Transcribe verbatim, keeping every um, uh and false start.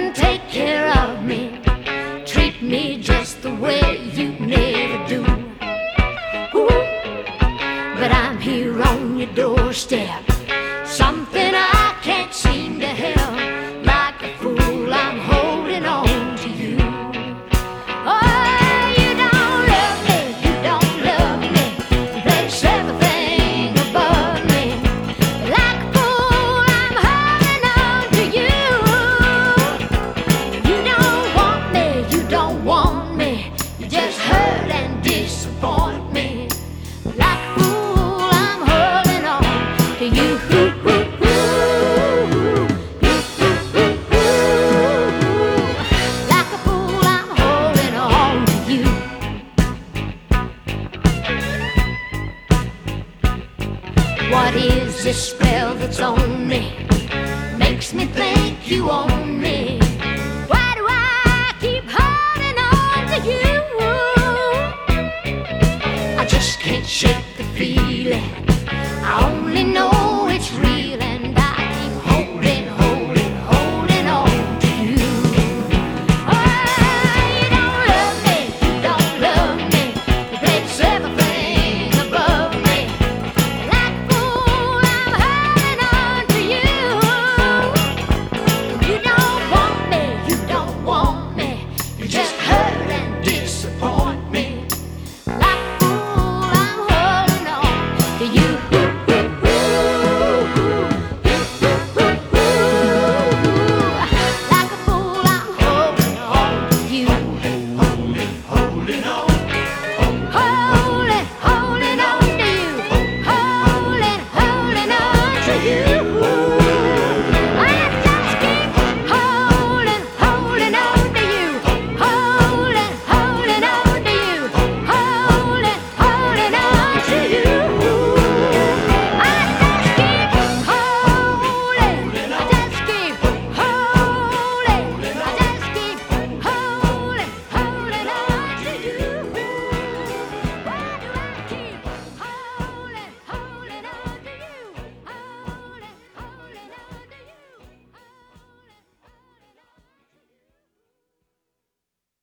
and take care of me. Treat me just the way you never do. Ooh, but I'm here on your doorstep, something I can't seem to help. Like a fool, I'm holding on to you. Oh, you don't love me, you don't love me. You place everything above me. Like a fool, I'm holding on to you. You don't want me, you don't want me. You just hurt and disappoint me. Like a fool, I'm holding on to you. Like a fool, I'm holding on to you. What is this spell that's on me? Makes me think you own me.